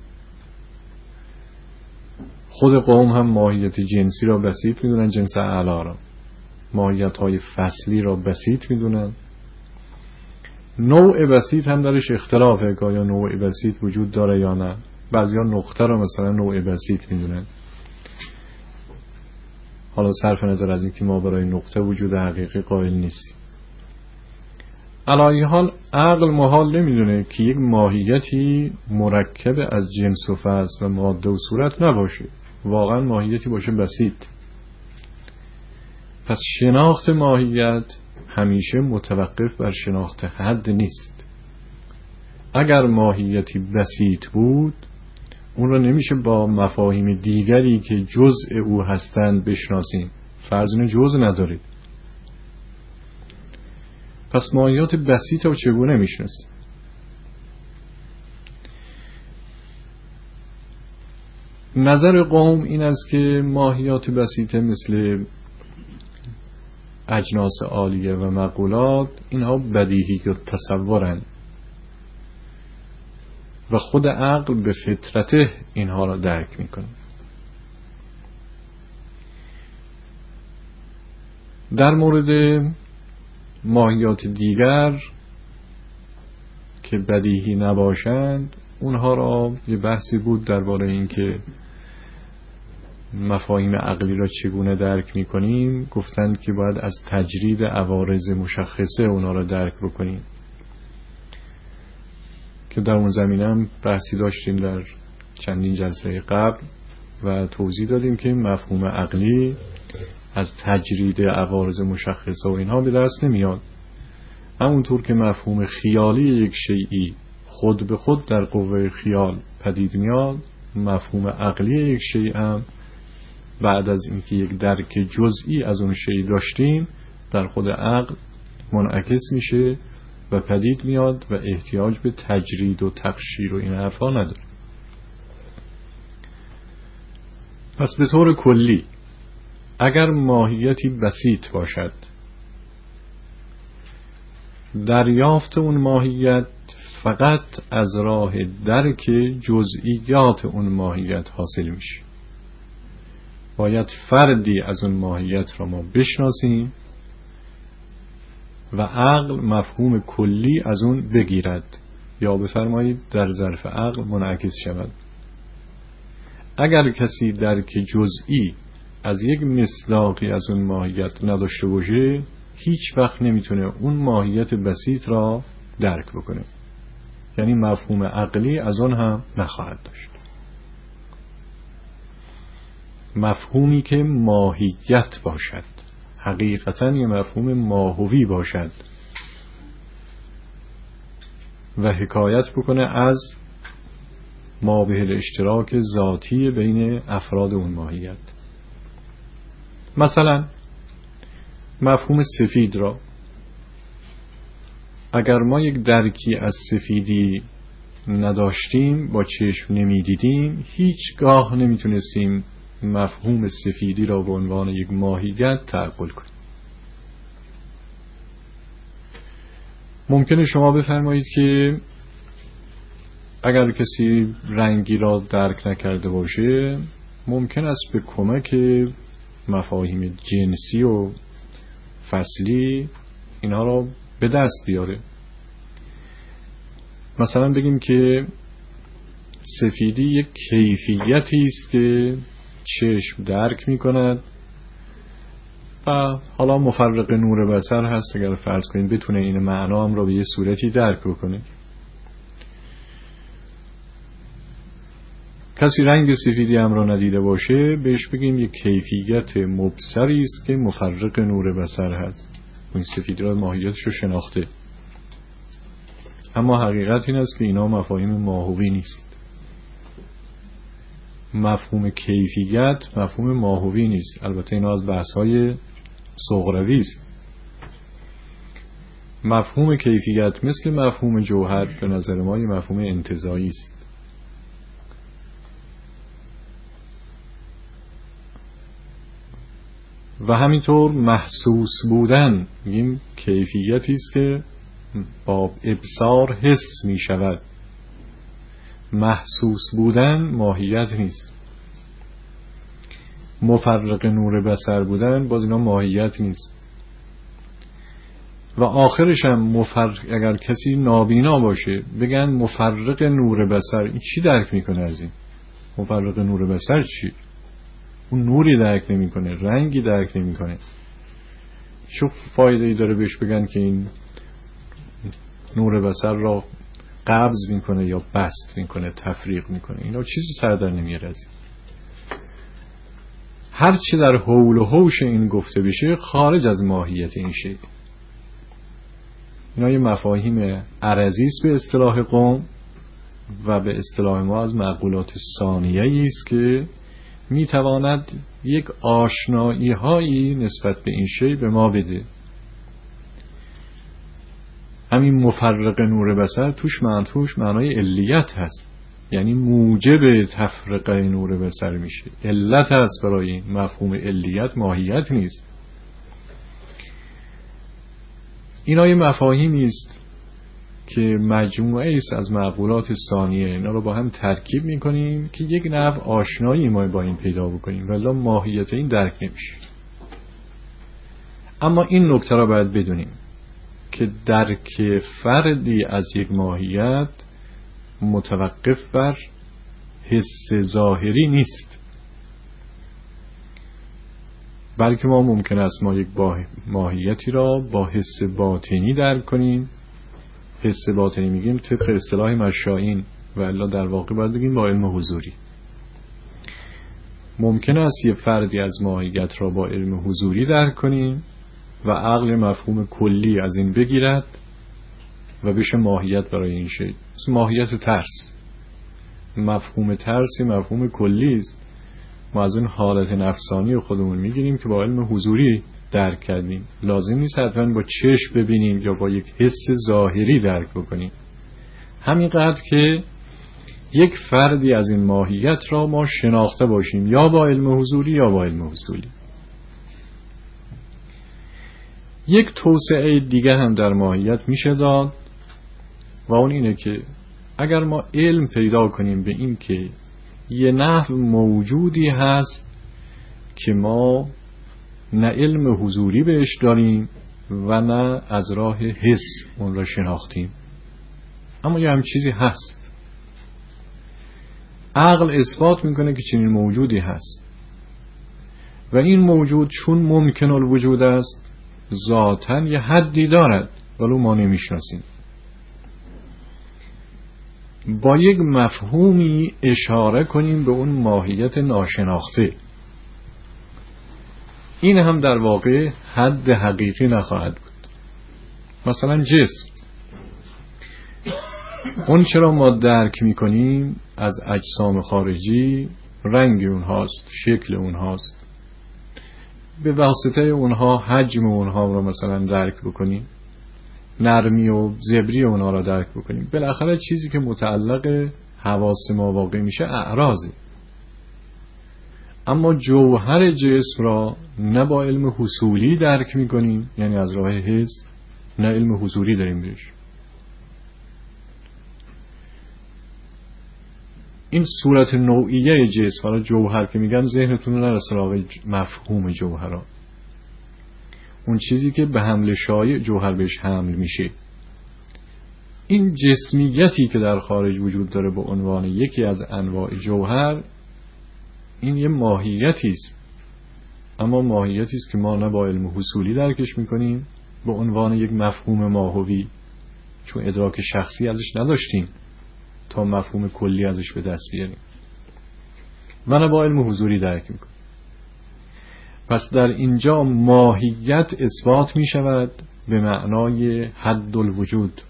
S1: خود قوم هم ماهیت جنسی را بسیط میدونن، جنس اعلی را، ماهیت های فصلی را بسیط میدونن. نوع بسیط هم درش اختلافه که آیا نوع بسیط وجود داره یا نه. بعضیا نقطه را مثلا نوع بسیط میدونن. حالا صرف نظر از این که ما برای نقطه وجود حقیقی قائل نیستیم، علی حال عقل محال نمیدونه که یک ماهیتی مرکب از جنس و فصل و ماده و صورت نباشه، واقعا ماهیتی باشه بسیط. پس شناخت ماهیت همیشه متوقف بر شناخت حد نیست. اگر ماهیتی بسیط بود اون رو نمیشه با مفاهیم دیگری که جزء او هستند بشناسیم، فرض اینه جزء نداره. پس ماهیات بسیط رو چگونه میشناسیم؟ نظر قوم این است که ماهیات بسیطه مثل اجناس عالیه و مقولات اینها بدیهی و تصورن و خود عقل به فطرته اینها را درک میکنه. در مورد ماهیات دیگر که بدیهی نباشند، اونها را یه بحثی بود درباره این که مفاهیم عقلی را چگونه درک میکنیم. گفتند که باید از تجرید عوارض مشخصه اونا را درک بکنیم، که در اون زمینه هم بحثی داشتیم در چندین جلسه قبل و توضیح دادیم که مفهوم عقلی از تجرید عوارض مشخصه و اینها به دست نمیاد. همونطور که مفهوم خیالی یک شیئی خود به خود در قوه خیال پدید میاد، مفهوم عقلی یک شیء هم بعد از اینکه یک درک جزئی از اون شی داشتیم در خود عقل منعکس میشه و پدید میاد و احتیاج به تجرید و تقشیر و این حرفا نداره. پس به طور کلی اگر ماهیتی بسیط باشد، دریافت اون ماهیت فقط از راه درک جزئیات اون ماهیت حاصل میشه. باید فردی از اون ماهیت را ما بشناسیم و عقل مفهوم کلی از اون بگیرد یا بفرمایید در ظرف عقل منعکس شود. اگر کسی درک جزئی از یک مصداقی از اون ماهیت نداشته باشه، هیچ وقت نمیتونه اون ماهیت بسیط را درک بکنه، یعنی مفهوم عقلی از اون هم نخواهد داشت. مفهومی که ماهیت باشد، حقیقتا یه مفهوم ماهوی باشد و حکایت بکنه از مابه الاشتراک ذاتی بین افراد اون ماهیت. مثلا مفهوم سفید را اگر ما یک درکی از سفیدی نداشتیم، با چشم نمیدیدیم، هیچگاه نمیتونستیم مفهوم سفیدی را به عنوان یک ماهیت تعقل کنیم. ممکنه شما بفرمایید که اگر کسی رنگی را درک نکرده باشه، ممکن است به کمک مفاهیم جنسی و فصلی اینها را به دست بیاره. مثلا بگیم که سفیدی یک کیفیتی است که چشم درک می کند و حالا مفرق نور بصر هست، اگر فرض کنیم بتونه این معنا هم را به یه صورتی درک بکنه. کسی رنگ سفیدی هم را ندیده باشه، بهش بگیم یک کیفیت مبصری است که مفرق نور بصر هست، این سفیدی را ماهیتش رو شناخته. اما حقیقت این است که اینا مفاهیم ماهوی نیست. مفهوم کیفیت مفهوم ماهوی نیست. البته اینا از بحث‌های صغروی است. مفهوم کیفیت مثل مفهوم جوهر به نظر ما یه مفهوم انتزاعی است. و همینطور محسوس بودن این کیفیتی است که با ابصار حس می شود. محسوس بودن ماهیت نیست. مفرق نور بصر بودن باز اینا ماهیت نیست. و آخرش هم اگر کسی نابینا باشه بگن مفرق نور بصر، این چی درک میکنه از این؟ مفرق نور بصر چی؟ اون نوری درک نمیکنه، رنگی درک نمیکنه. چه فایده‌ای داره بهش بگن که این نور بصر را قبض میکنه یا بست میکنه، تفریق میکنه؟ اینا چیزی سر در نمیاره از این. هر چی در حول و حوش این گفته بشه خارج از ماهیت این شی. اینا یه مفاهیم عرضی است به اصطلاح قوم و به اصطلاح ما از معقولات ثانیه‌ای است که میتواند یک آشنایی هایی نسبت به این شی به ما بده. همین مفرق نور بصر توش معنای علیت هست، یعنی موجب تفرقه نور بصر میشه، علت هست برای این. مفهوم علیت ماهیت نیست. اینا یه مفاهیمی است که مجموعه است از معقولات ثانیه، اینا رو با هم ترکیب میکنیم که یک نوع آشنایی ما با این پیدا بکنیم، ولی ماهیت این درک نمیشه. اما این نکته را باید بدونیم که درک فردی از یک ماهیت متوقف بر حس ظاهری نیست، بلکه ما ممکن است ما یک ماهیتی را با حس باطنی درک کنیم. حس باطنی میگیم طبق اصطلاح مشایین، ولی در واقع باید بگیم با علم حضوری. ممکن است یک فردی از ماهیت را با علم حضوری درک کنیم و عقل مفهوم کلی از این بگیرد و بشه ماهیت برای این شی. ماهیت ترس، مفهوم ترس مفهوم کلی است ما از اون حالت نفسانی خودمون میگیریم که با علم حضوری درک کردیم. لازم نیست حتما با چشم ببینیم یا با یک حس ظاهری درک بکنیم. همینقدر که یک فردی از این ماهیت را ما شناخته باشیم، یا با علم حضوری یا با علم حصولی. یک توسعه دیگه هم در ماهیت میشه داد و اون اینه که اگر ما علم پیدا کنیم به این که یه نحو موجودی هست که ما نه علم حضوری بهش داریم و نه از راه حس اون را شناختیم، اما یه هم چیزی هست، عقل اثبات میکنه که چنین موجودی هست و این موجود چون ممکن الوجود است ذاتاً یه حدی دارد ولو ما نمیشناسیم. با یک مفهومی اشاره کنیم به اون ماهیت ناشناخته، این هم در واقع حد حقیقی نخواهد بود. مثلا جسم، اون چرا ما درک میکنیم از اجسام خارجی، رنگ اونهاست، شکل اونهاست، به واسطه اونها حجم اونها رو مثلا درک بکنیم، نرمی و زبری اونها رو درک بکنیم. بالاخره چیزی که متعلق حواس ما واقع میشه اعراضه. اما جوهر جسم را نه با علم حصولی درک میکنیم، یعنی از راه حس، نه علم حضوری داریم بهش. این صورت نوعیه جسم، حالا جوهر که میگن ذهنتون نره سراغ مفهوم جوهرها، اون چیزی که به حمل شایع جوهر بهش حمل میشه. این جسمیتی که در خارج وجود داره به عنوان یکی از انواع جوهر، این یه ماهیتی است، اما ماهیتی است که ما نه با علم حصولی درکش میکنیم به عنوان یک مفهوم ماهوی، چون ادراک شخصی ازش نداشتیم تا مفهوم کلی ازش به دست بیاریم، و نه با علم حضوری درک میکنیم. پس در اینجا ماهیت اثبات می شود به معنای حد الوجود،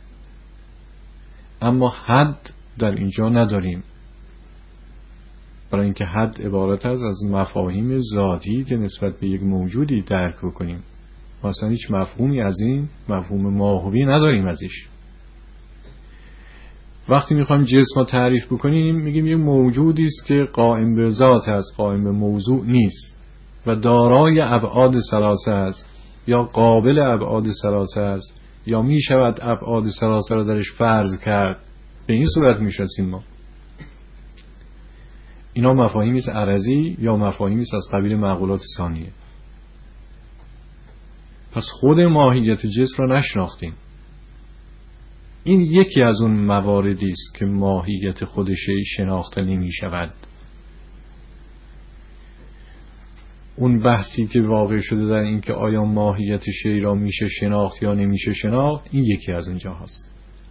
S1: اما حد در اینجا نداریم، برای اینکه حد عبارت از مفاهیم ذاتی که نسبت به یک موجودی درک بکنیم. مثلا هیچ مفهومی از این مفهوم ماهوی نداریم ازش. وقتی میخوایم جسم رو تعریف بکنیم میگیم یک موجودی است که قائم به ذات است، قائم به موضوع نیست و دارای ابعاد ثلاثه است، یا قابل ابعاد ثلاثه است، یا میشود ابعاد ثلاثه را درش فرض کرد. به این صورت میشناسیم ما. اینا مفاهیمی است عرضی یا مفاهیمی است از قبیل معقولات ثانیه. پس خود ماهیت جسم را نشناختیم. این یکی از اون مواردی است که ماهیت خودش شناخته نمی شود. اون بحثی که واقع شده در این که آیا ماهیت شی را میشه شناخت یا نمیشه شناخت، این یکی از اونجا هست.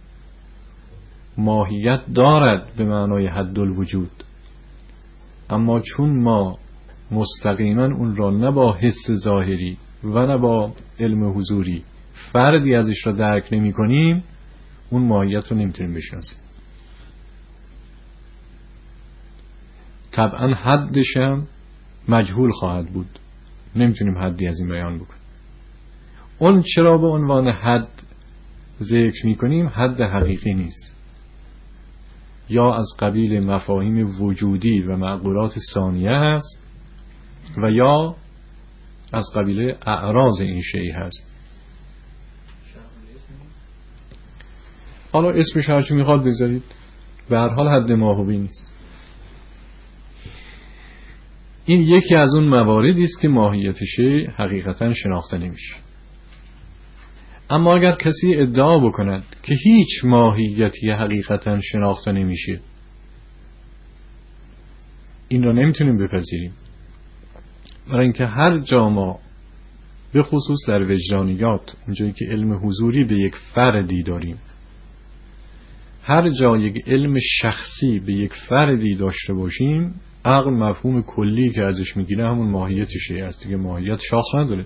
S1: ماهیت دارد به معنای حد الوجود، اما چون ما مستقیما اون را نه با حس ظاهری و نه با علم حضوری فردی ازش را درک نمی کنیم، اون ماهیت رو نمیتونیم بشناسیم. طبعا حدش هم مجهول خواهد بود، نمیتونیم حدی از این بیان بکنیم. اون چرا به عنوان حد ذکر میکنیم حد حقیقی نیست، یا از قبیل مفاهیم وجودی و معقولات ثانیه هست و یا از قبیل اعراض این شیء هست. حالا اسمش هرچی میخواد بذارید، به هر حال حد ماهوی نیست. این یکی از اون مواردی است که ماهیتش حقیقتا شناخته نمیشه. اما اگر کسی ادعا بکند که هیچ ماهیتی حقیقتا شناخته نمیشه، این رو نمیتونیم بپذیریم، برای اینکه هر جا ما به خصوص در وجدانیات، اونجایی که علم حضوری به یک فردی داریم، هر جا یک علم شخصی به یک فردی داشته باشیم، عقل مفهوم کلی که ازش میگیره همون ماهیتشه است دیگه. ماهیت شاخ نداره.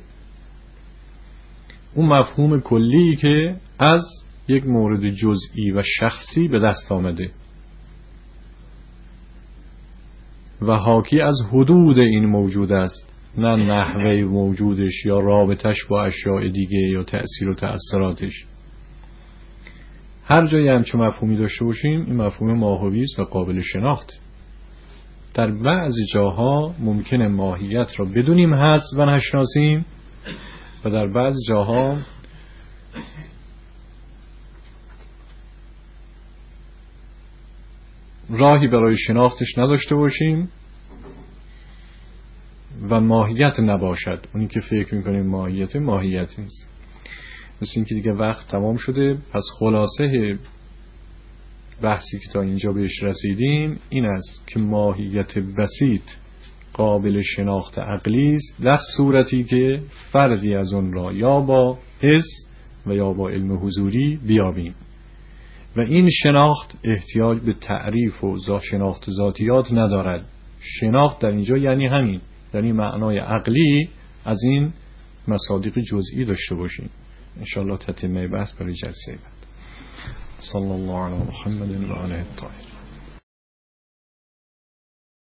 S1: اون مفهوم کلی که از یک مورد جزئی و شخصی به دست آمده. و حاکی از حدود این موجود است، نه نحوه موجودش یا رابطش با اشیاء دیگه یا تأثیر و تأثیراتش. هر جایی همچون مفهومی داشته باشیم این مفهوم ماهوی است و قابل شناخت. در بعضی جاها ممکنه ماهیت را بدونیم هست و نشناسیم و در بعضی جاها راهی برای شناختش نداشته باشیم و ماهیت نباشد. اونی که فکر میکنیم ماهیت نیست. مثل این که دیگه وقت تمام شده. پس خلاصه بحثی که تا اینجا بهش رسیدیم این است که ماهیت بسیط قابل شناخت عقلی است در صورتی که فردی از اون را یا با حس و یا با علم حضوری بیابیم و این شناخت احتیاج به تعریف و شناخت ذاتیات ندارد. شناخت در اینجا یعنی همین، یعنی معنای عقلی از این مصادیق جزئی داشته باشیم. انشاءالله تتمه بحث برای جلسه بعد. صلی الله علی محمد و آله الطاهرین.